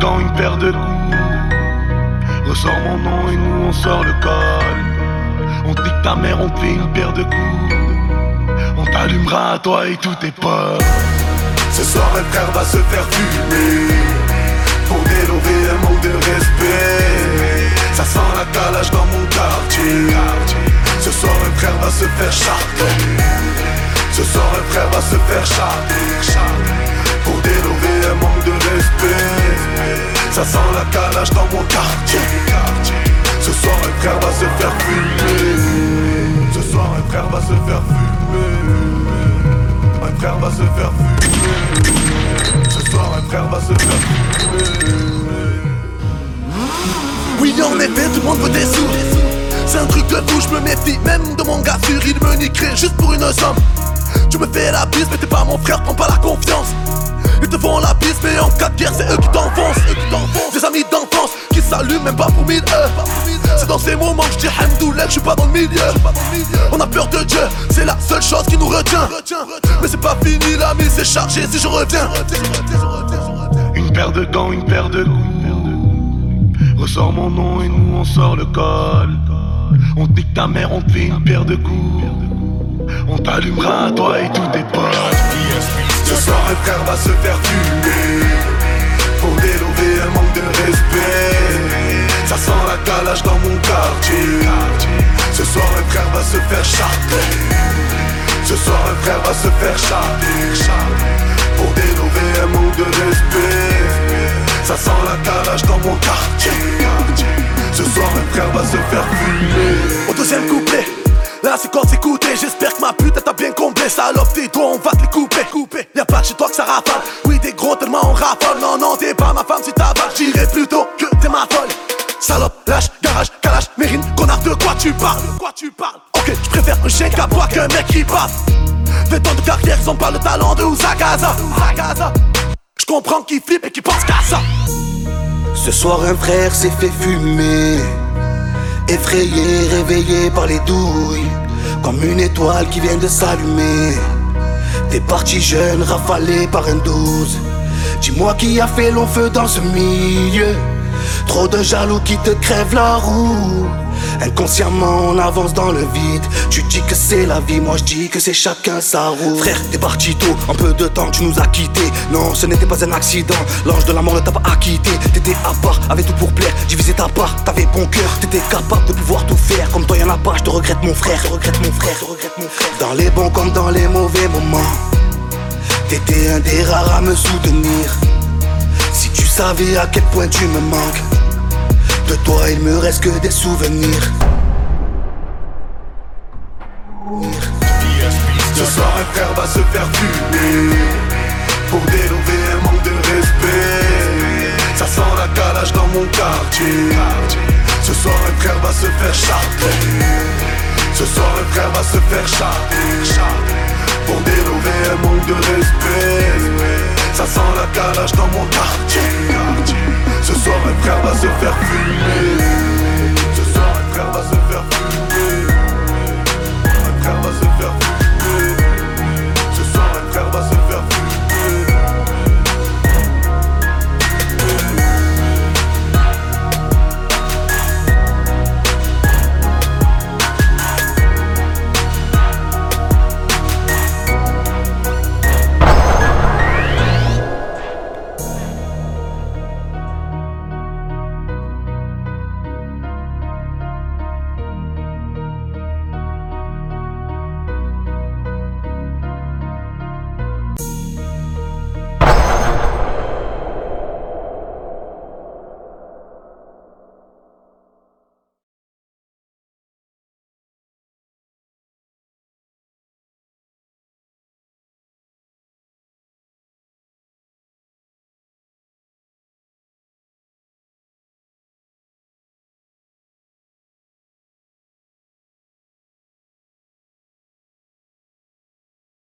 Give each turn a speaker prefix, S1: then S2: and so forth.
S1: gants, une paire de coups. Ressors mon nom et nous on sort le col. On te nique ta mère, on te fait une paire de coups. On t'allumera à toi et tous tes potes.
S2: Ce soir un frère va se faire fumer pour délover un manque de respect. Ça sent la calage dans mon quartier. Ce soir un frère va se faire charter. Ce soir un frère va se faire charter pour délover un manque de respect. Ça sent la calage dans mon quartier. Ce soir un frère va se faire fumer. Ce soir un frère va se faire fumer. Un frère va se faire fumer. Ce soir un frère va se faire fumer.
S3: Oui en effet tout le monde veut des sous. C'est un truc de fou, je me méfie même de mon gars sûr. Il me niquerait juste pour une somme. Tu me fais la bise mais t'es pas mon frère, prends pas la confiance. Ils te font la bise mais en cas de guerre c'est eux qui t'enfoncent. Des amis d'enfance qui s'allument même pas pour 1000 C'est dans ces moments que je dis hamdoulah que je suis pas dans le milieu. On a peur de Dieu, c'est la seule chose qui nous retient. Mais c'est pas fini l'ami, c'est chargé si je reviens.
S1: Une paire de gants, une paire de coups. Ressors mon nom et nous on sort le col. On te nique ta mère, on te fait une paire de coups. On t'allumera à toi et tous tes potes.
S2: Ce soir un frère va se faire fumer pour délover un manque de respect. Ça sent la calage dans mon quartier. Ce soir un frère va se faire charter. Ce soir un frère va se faire charter pour délover un manque de respect. Ça sent la calage dans mon quartier. Ce soir un frère va se faire fumer.
S3: Au deuxième couplet, la séquence écoutée, j'espère que ma pute elle t'a bien comblé. Salope tes doigts, on va te les couper. Y'a pas de chez toi que ça rafale. Oui t'es gros tellement on raffole. Non t'es pas ma femme si t'avales. J'irais plutôt que t'es ma folle. Salope, lâche, garage, calage, mérine, connard de quoi tu parles. Ok, je préfère un chien qu'aboie qu'un mec qui passe. 20 ans de carrière, ils ont pas le talent de Ouzagaza. Je comprends qu'ils flippent et qu'ils pensent qu'à ça.
S4: Ce soir un frère s'est fait fumer, effrayé, réveillé par les douilles, comme une étoile qui vient de s'allumer. T'es parti jeune, rafalé par un 12. Dis-moi qui a fait long feu dans ce milieu. Trop de jaloux qui te crèvent la roue. Inconsciemment on avance dans le vide. Tu dis que c'est la vie, moi je dis que c'est chacun sa roue. Frère t'es parti tôt, en peu de temps tu nous as quittés. Non ce n'était pas un accident, l'ange de la mort ne t'a pas acquitté. T'étais à part, avait tout pour plaire, divisé ta part, t'avais bon cœur. T'étais capable de pouvoir tout faire, comme toi y'en a pas, je te regrette mon frère. Dans les bons comme dans les mauvais moments, t'étais un des rares à me soutenir. Si tu savais à quel point tu me manques, de toi il me reste que des souvenirs.
S2: Ce soir un frère va se faire fumer pour délover un manque de respect. Ça sent la calage dans mon quartier. Ce soir un frère va se faire charter. Ce soir un frère va se faire charter pour délover un manque de respect. Ça sent la calage dans mon quartier. Ce soir un frère va se faire fumer. Ce soir un frère va se faire fumer.